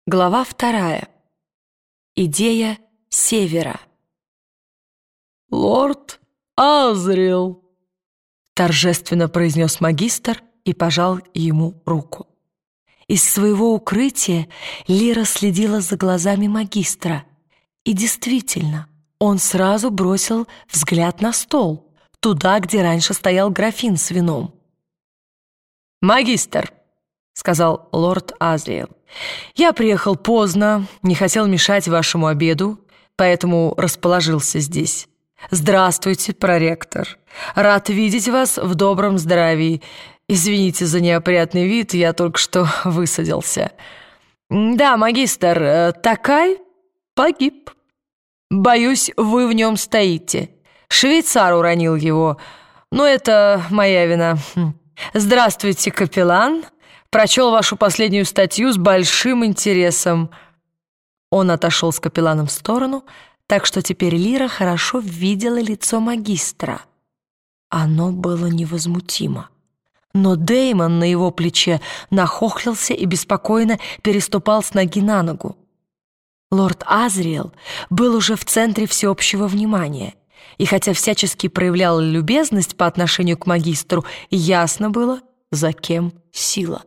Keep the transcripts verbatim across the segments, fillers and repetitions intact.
Глава вторая. Идея Севера. «Лорд Азриэл», — торжественно произнес магистр и пожал ему руку. Из своего укрытия Лира следила за глазами магистра. И действительно, он сразу бросил взгляд на стол, туда, где раньше стоял графин с вином. «Магистр», — сказал лорд Азриэл, — «я приехал поздно, не хотел мешать вашему обеду, поэтому расположился здесь. Здравствуйте, проректор. Рад видеть вас в добром здравии. Извините за неопрятный вид, я только что высадился. Да, магистр, Такай погиб. Боюсь, вы в нем стоите. Швейцар уронил его, но это моя вина. Здравствуйте, капеллан. Прочел вашу последнюю статью с большим интересом». Он отошел с капелланом в сторону, так что теперь Лира хорошо видела лицо магистра. Оно было невозмутимо. Но Дэймон на его плече нахохлился и беспокойно переступал с ноги на ногу. Лорд Азриэл был уже в центре всеобщего внимания, и хотя всячески проявлял любезность по отношению к магистру, ясно было, за кем сила.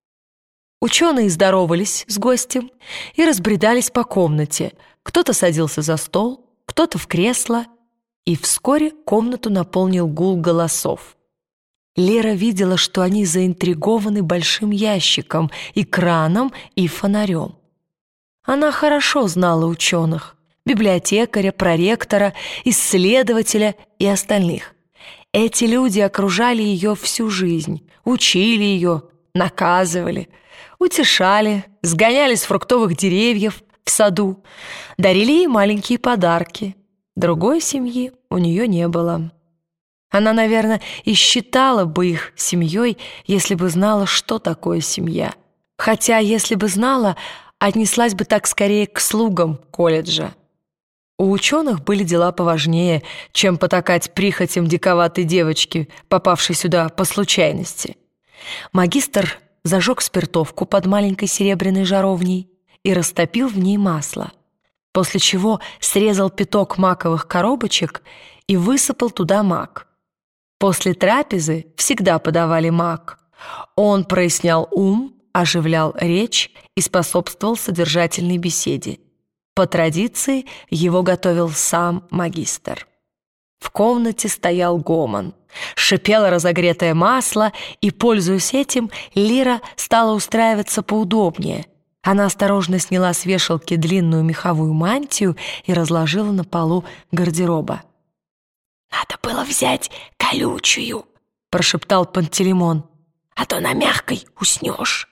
Ученые здоровались с гостем и разбредались по комнате. Кто-то садился за стол, кто-то в кресло, и вскоре комнату наполнил гул голосов. Лера видела, что они заинтригованы большим ящиком, экраном и фонарем. Она хорошо знала ученых, библиотекаря, проректора, исследователя и остальных. Эти люди окружали ее всю жизнь, учили ее, наказывали, утешали, сгоняли с фруктовых деревьев в саду, дарили ей маленькие подарки. Другой семьи у нее не было. Она, наверное, и считала бы их семьей, если бы знала, что такое семья. Хотя, если бы знала, отнеслась бы так скорее к слугам колледжа. У ученых были дела поважнее, чем потакать прихотям диковатой девочки, попавшей сюда по случайности. Магистр зажег спиртовку под маленькой серебряной жаровней и растопил в ней масло, после чего срезал пяток маковых коробочек и высыпал туда мак. После трапезы всегда подавали мак. Он прояснял ум, оживлял речь и способствовал содержательной беседе. По традиции его готовил сам магистр. В комнате стоял гомон. Шипело разогретое масло, и, пользуясь этим, Лира стала устраиваться поудобнее. Она осторожно сняла с вешалки длинную меховую мантию и разложила на полу гардероба. «Надо было взять колючую», — прошептал Пантелеймон, «а то на мягкой уснешь».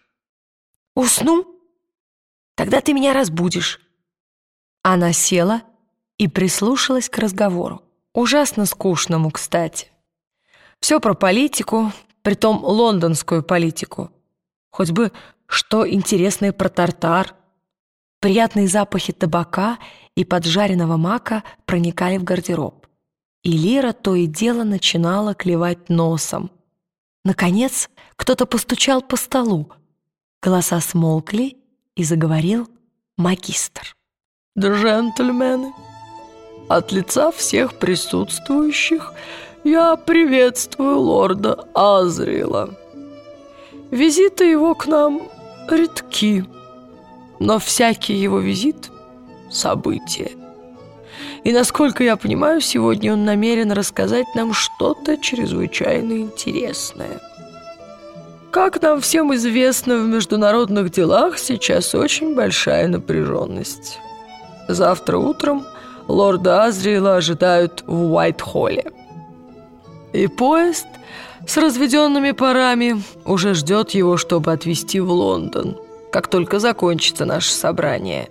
«Усну? Тогда ты меня разбудишь». Она села и прислушалась к разговору. Ужасно скучному, кстати. Все про политику, притом лондонскую политику. Хоть бы что интересное про тартар. Приятные запахи табака и поджаренного мака проникали в гардероб. И Лира то и дело начинала клевать носом. Наконец, кто-то постучал по столу. Голоса смолкли, и заговорил магистр. «Джентльмены, от лица всех присутствующих я приветствую лорда Азриэла. Визиты его к нам редки, но всякий его визит — событие. И, насколько я понимаю, сегодня он намерен рассказать нам что-то чрезвычайно интересное. Как нам всем известно, в международных делах сейчас очень большая напряженность. Завтра утром лорда Азриэла ожидают в Уайт-Холле. И поезд с разведенными парами уже ждет его, чтобы отвезти в Лондон, как только закончится наше собрание.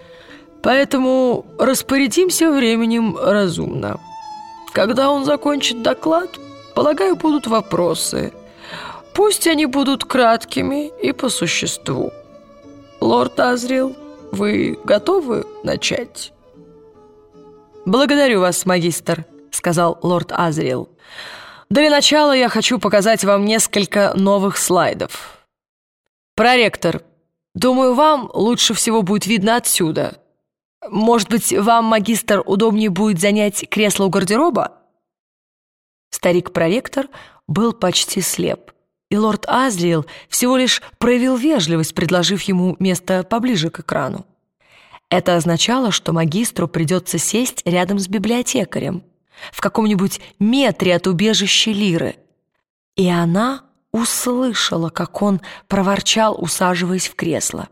Поэтому распорядимся временем разумно. Когда он закончит доклад, полагаю, будут вопросы. Пусть они будут краткими и по существу. Лорд Азриэл, вы готовы начать?» «Благодарю вас, магистр», — сказал лорд Азриэл. «Для начала я хочу показать вам несколько новых слайдов. Проректор, Думаю, вам лучше всего будет видно отсюда. Может быть, вам, магистр, удобнее будет занять кресло у гардероба?» Старик-проректор был почти слеп, и лорд Азриэл всего лишь проявил вежливость, предложив ему место поближе к экрану. Это означало, что магистру придется сесть рядом с библиотекарем, в каком-нибудь метре от убежища Лиры. И она услышала, как он проворчал, усаживаясь в кресло.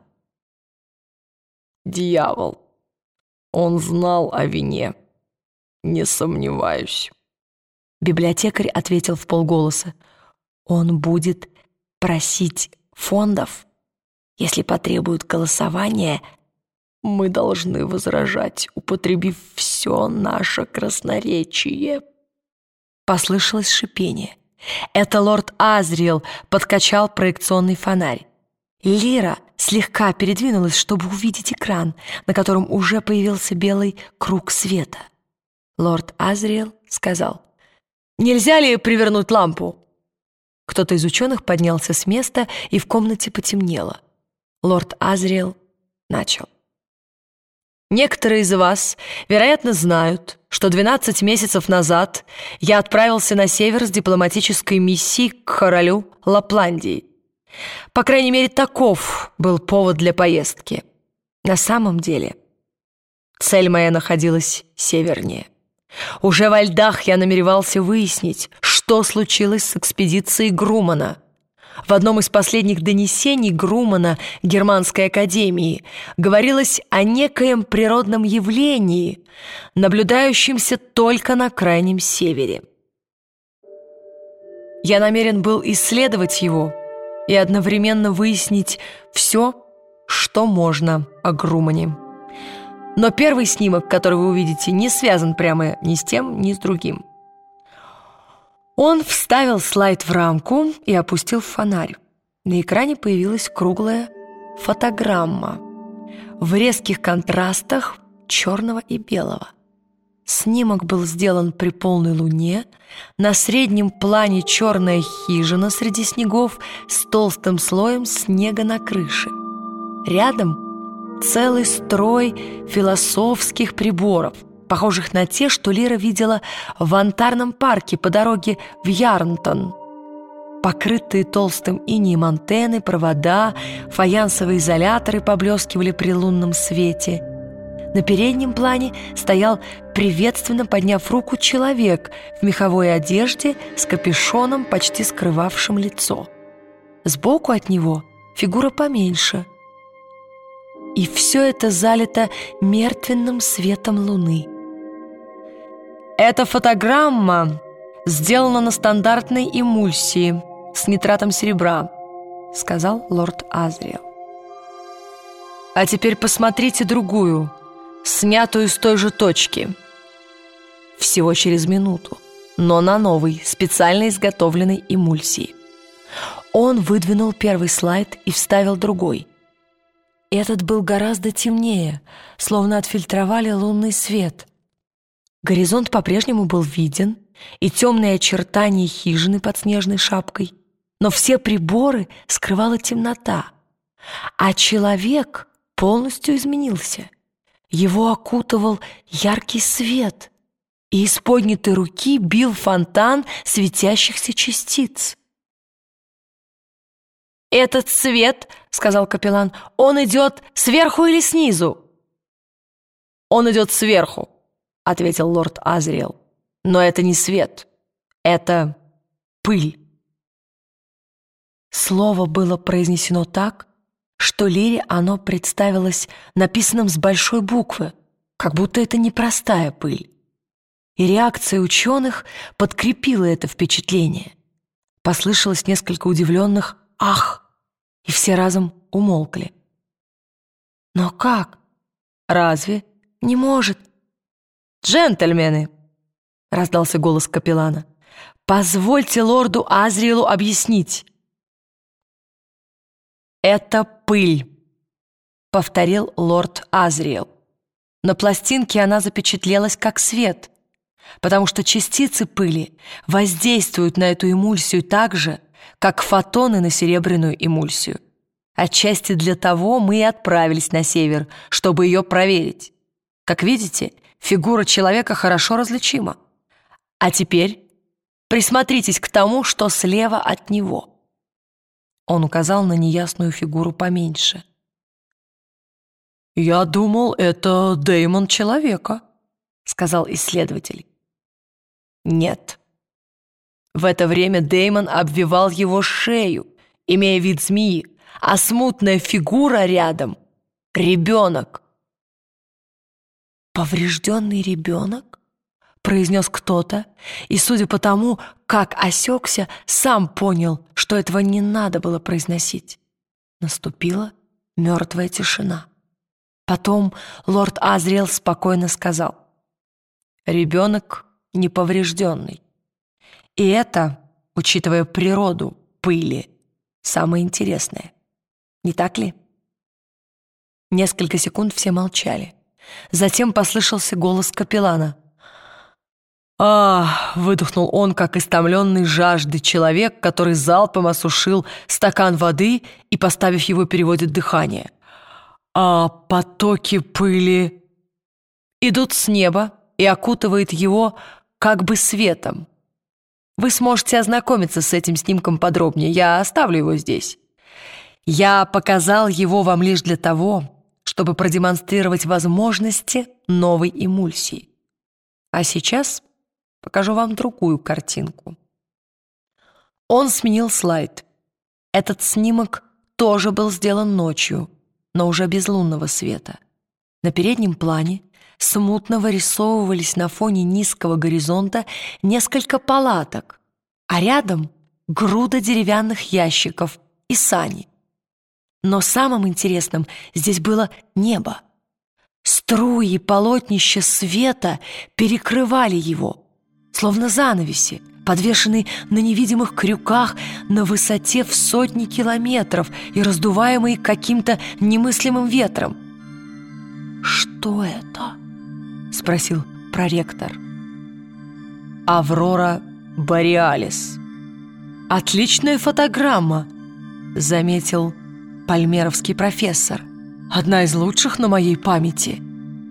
«Дьявол! Он знал о вине, не сомневаюсь». Библиотекарь ответил вполголоса: «Он будет просить фондов, если потребует голосования. Мы должны возражать, употребив все наше красноречие». Послышалось шипение. Это лорд Азриэл подкачал проекционный фонарь. Лира слегка передвинулась, чтобы увидеть экран, на котором уже появился белый круг света. Лорд Азриэл сказал: «Нельзя ли привернуть лампу?» Кто-то из ученых поднялся с места, и в комнате потемнело. Лорд Азриэл начал. «Некоторые из вас, вероятно, знают, что двенадцать месяцев назад я отправился на север с дипломатической миссией к королю Лапландии. По крайней мере, таков был повод для поездки. На самом деле, цель моя находилась севернее. Уже во льдах я намеревался выяснить, что случилось с экспедицией Грумана. В одном из последних донесений Грумана Германской академии говорилось о некоем природном явлении, наблюдающемся только на крайнем севере. Я намерен был исследовать его и одновременно выяснить все, что можно о Грумане. Но первый снимок, который вы увидите, не связан прямо ни с тем, ни с другим». Он вставил слайд в рамку и опустил фонарь. На экране появилась круглая фотограмма в резких контрастах черного и белого. Снимок был сделан при полной луне. На среднем плане черная хижина среди снегов с толстым слоем снега на крыше. Рядом целый строй философских приборов, похожих на те, что Лира видела в Антарном парке по дороге в Ярнтон. Покрытые толстым инеем антенны, провода, фаянсовые изоляторы поблескивали при лунном свете. На переднем плане стоял, приветственно подняв руку, человек в меховой одежде с капюшоном, почти скрывавшим лицо. Сбоку от него фигура поменьше. И все это залито мертвенным светом луны. Эта фотограмма сделана на стандартной эмульсии с нитратом серебра, сказал лорд Азриэл. А теперь посмотрите другую, снятую с той же точки. Всего через минуту, но на новой, специально изготовленной эмульсии. Он выдвинул первый слайд и вставил другой. Этот был гораздо темнее, словно отфильтровали лунный свет. Горизонт по-прежнему был виден, и темные очертания хижины под снежной шапкой, но все приборы скрывала темнота, а человек полностью изменился. Его окутывал яркий свет, и из поднятой руки бил фонтан светящихся частиц. «Этот свет, — сказал капеллан, — он идет сверху или снизу?» «Он идет сверху, — ответил лорд Азриэл. «Но это не свет, это пыль». Слово было произнесено так, что Лире оно представилось написанным с большой буквы, как будто это непростая пыль. И реакция ученых подкрепила это впечатление. Послышалось несколько удивленных «ах!», и все разом умолкли. «Но как? Разве не может?» «Джентльмены!» — раздался голос капеллана. «Позвольте лорду Азриэлу объяснить». «Это пыль», — повторил лорд Азриэл. На пластинке она запечатлелась как свет, потому что частицы пыли воздействуют на эту эмульсию так же, как фотоны на серебряную эмульсию. Отчасти для того мы и отправились на север, чтобы ее проверить. Как видите, фигура человека хорошо различима. А теперь присмотритесь к тому, что слева от него». Он указал на неясную фигуру поменьше. «Я думал, это Дэймон человека», — сказал исследователь. «Нет. В это время Дэймон обвивал его шею, имея вид змеи, а смутная фигура рядом — ребенок». «Поврежденный ребенок?» — произнес кто-то, и, судя по тому, как осекся, сам понял, что этого не надо было произносить. Наступила мертвая тишина. Потом лорд Азриэл спокойно сказал: «Ребенок неповрежденный. И это, учитывая природу пыли, самое интересное. Не так ли?» Несколько секунд все молчали. Затем послышался голос капеллана. «Ах!» — выдохнул он, как истомленный жаждой человек, который залпом осушил стакан воды и, поставив его, переводит дыхание. «А потоки пыли идут с неба и окутывают его как бы светом. Вы сможете ознакомиться с этим снимком подробнее, я оставлю его здесь. Я показал его вам лишь для того, чтобы продемонстрировать возможности новой эмульсии. А сейчас покажу вам другую картинку». Он сменил слайд. Этот снимок тоже был сделан ночью, но уже без лунного света. На переднем плане смутно вырисовывались на фоне низкого горизонта несколько палаток, а рядом груда деревянных ящиков и сани. Но самым интересным здесь было небо. Струи и полотнища света перекрывали его, словно занавеси, подвешенные на невидимых крюках на высоте в сотни километров и раздуваемые каким-то немыслимым ветром. «Что это?» — спросил проректор. «Аврора Бореалис». «Отличная фотограмма», — заметил пальмеровский профессор. «Одна из лучших на моей памяти».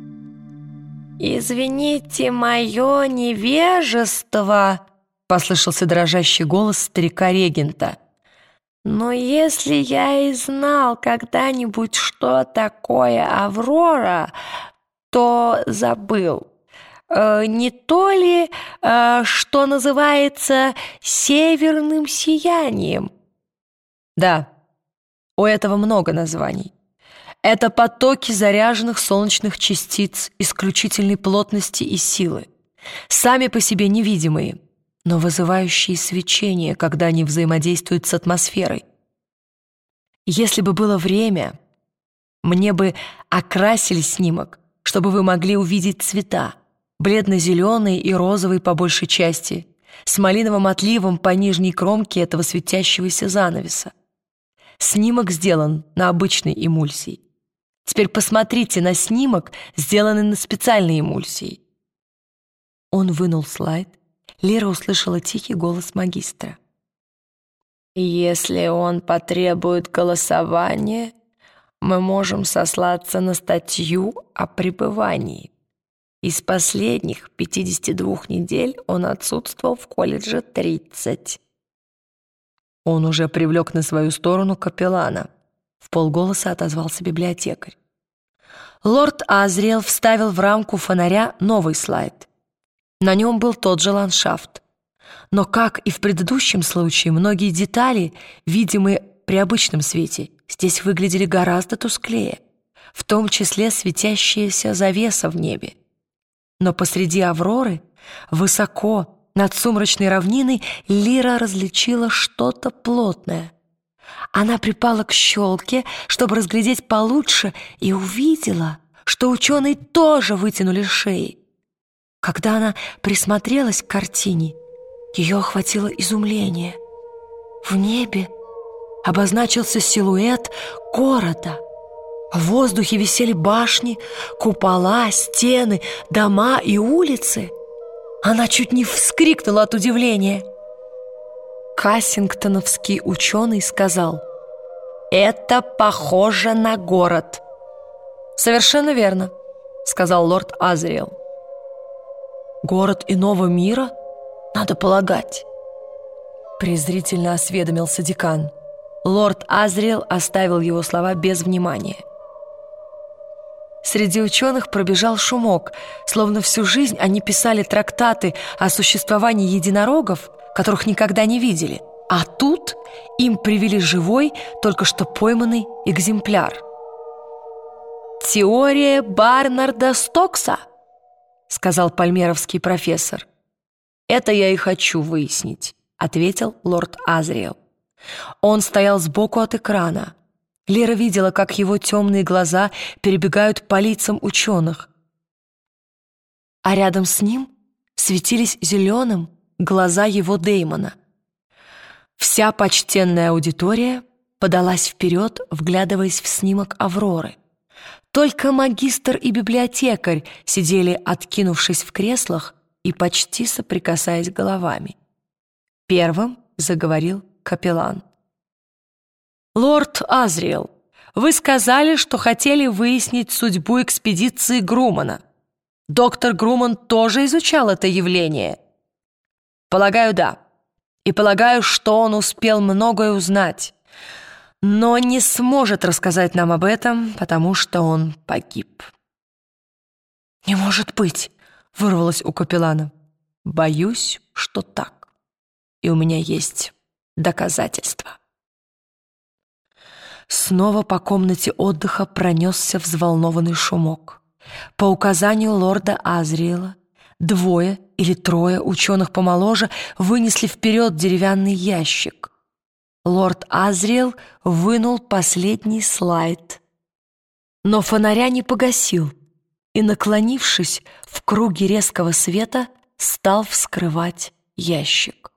«Извините мое невежество», — послышался дрожащий голос старика-регента. «Но если я и знал когда-нибудь, что такое Аврора, то забыл. Э, не то ли, э, что называется северным сиянием?» «Да, у этого много названий. Это потоки заряженных солнечных частиц исключительной плотности и силы, сами по себе невидимые, но вызывающие свечение, когда они взаимодействуют с атмосферой. Если бы было время, мне бы окрасили снимок, чтобы вы могли увидеть цвета, бледно-зеленый и розовый по большей части, с малиновым отливом по нижней кромке этого светящегося занавеса. Снимок сделан на обычной эмульсии. Теперь посмотрите на снимок, сделанный на специальной эмульсии». Он вынул слайд. Лира услышала тихий голос магистра. «Если он потребует голосования, мы можем сослаться на статью о пребывании. Из последних пятидесяти двух недель он отсутствовал в колледже тридцать». Он уже привлек на свою сторону капеллана. Вполголоса отозвался библиотекарь. Лорд Азриэл вставил в рамку фонаря новый слайд. На нем был тот же ландшафт. Но, как и в предыдущем случае, многие детали, видимые при обычном свете, здесь выглядели гораздо тусклее, в том числе светящаяся завеса в небе. Но посреди Авроры, высоко над сумрачной равниной, Лира различила что-то плотное. Она припала к щелке, чтобы разглядеть получше, и увидела, что ученые тоже вытянули шеи. Когда она присмотрелась к картине, ее охватило изумление. В небе обозначился силуэт города. В воздухе висели башни, купола, стены, дома и улицы. Она чуть не вскрикнула от удивления. Кассингтоновский ученый сказал: Это похоже на город. Совершенно верно, сказал лорд Азриэл. Город иного мира, надо полагать. Презрительно осведомился декан. Лорд Азриэл оставил его слова без внимания. Среди ученых пробежал шумок, словно всю жизнь они писали трактаты о существовании единорогов, которых никогда не видели, а тут им привели живой, только что пойманный экземпляр. «Теория Барнарда Стокса», — сказал пальмеровский профессор. «Это я и хочу выяснить», — ответил лорд Азриэл. Он стоял сбоку от экрана. Лера видела, как его темные глаза перебегают по лицам ученых. А рядом с ним светились зеленым глаза его Дэймона. Вся почтенная аудитория подалась вперед, вглядываясь в снимок Авроры. Только магистр и библиотекарь сидели, откинувшись в креслах и почти соприкасаясь головами. Первым заговорил капеллан. «Лорд Азриэл, вы сказали, что хотели выяснить судьбу экспедиции Грумана. Доктор Груман тоже изучал это явление?» «Полагаю, да. И полагаю, что он успел многое узнать, но не сможет рассказать нам об этом, потому что он погиб». «Не может быть!» — вырвалось у капеллана. «Боюсь, что так. И у меня есть доказательства». Снова по комнате отдыха пронесся взволнованный шумок. По указанию лорда Азриэла двое или трое ученых помоложе вынесли вперед деревянный ящик. Лорд Азриэл вынул последний слайд, но фонаря не погасил и, наклонившись в круге резкого света, стал вскрывать ящик.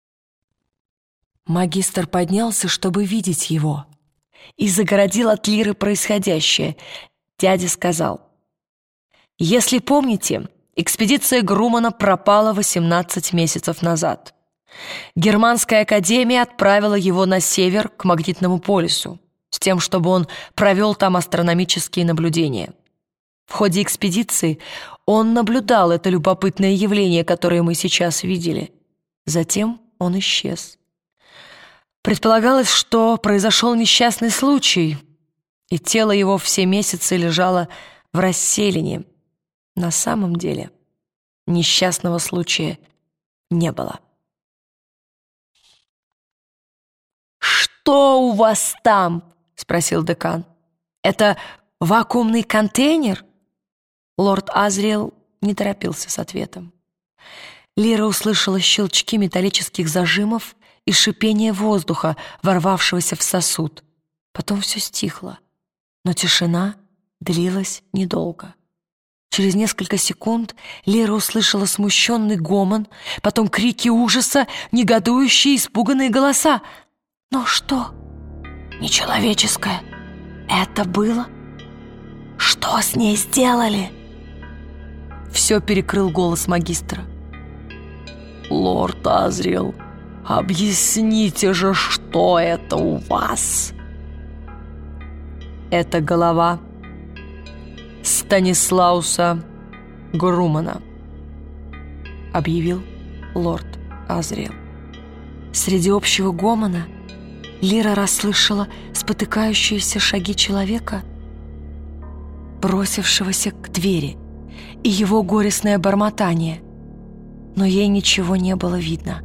Магистр поднялся, чтобы видеть его, и загородил от Лиры происходящее. Дядя сказал: «Если помните, экспедиция Грумана пропала восемнадцать месяцев назад. Германская академия отправила его на север к магнитному полюсу с тем, чтобы он провел там астрономические наблюдения. В ходе экспедиции он наблюдал это любопытное явление, которое мы сейчас видели. Затем он исчез. Предполагалось, что произошел несчастный случай, и тело его все месяцы лежало в расселине. На самом деле несчастного случая не было». «Что у вас там?» — спросил декан. «Это вакуумный контейнер?» Лорд Азриэл не торопился с ответом. Лира услышала щелчки металлических зажимов и шипение воздуха, ворвавшегося в сосуд. Потом все стихло, но тишина длилась недолго. Через несколько секунд Лера услышала смущенный гомон, потом крики ужаса, негодующие, испуганные голоса. «Но что? Нечеловеческое? Это было? Что с ней сделали?» Все перекрыл голос магистра. «Лорд Азриэл, объясните же, что это у вас?» «Это голова Станислауса Грумана», — объявил лорд Азриэл. Среди общего гомона Лира расслышала спотыкающиеся шаги человека, бросившегося к двери, и его горестное бормотание, но ей ничего не было видно.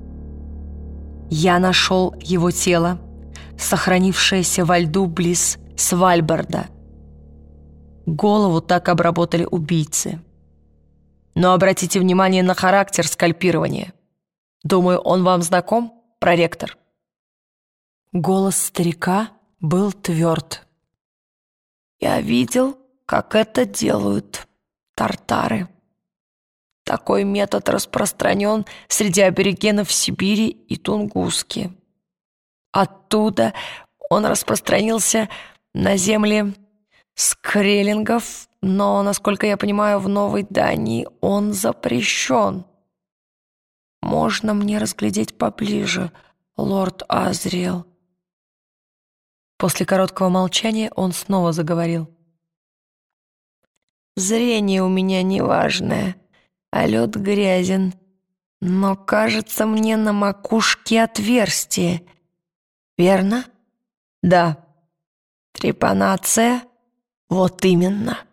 «Я нашел его тело, сохранившееся во льду близ Свальбарда. Голову так обработали убийцы. Но обратите внимание на характер скальпирования. Думаю, он вам знаком, проректор?» Голос старика был тверд. «Я видел, как это делают тартары. Такой метод распространен среди аборигенов Сибири и Тунгуски. Оттуда он распространился на земли скреллингов, но, насколько я понимаю, в Новой Дании он запрещен. Можно мне разглядеть поближе, лорд Азриэл?» После короткого молчания он снова заговорил. «Зрение у меня неважное, а лед грязен. Но, кажется, мне на макушке отверстие. Верно?» «Да». «Трепанация?» «Вот именно.